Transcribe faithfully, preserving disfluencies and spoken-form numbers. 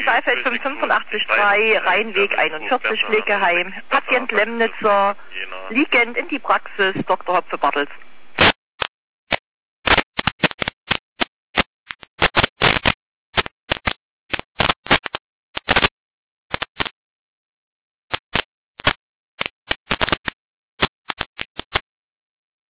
Saalfeld fünf fünfundachtzig drei, Rheinweg einundvierzig, Pflegeheim, Patient Lemnitzer, liegend in die Praxis, Doktor Hopfe Bartels.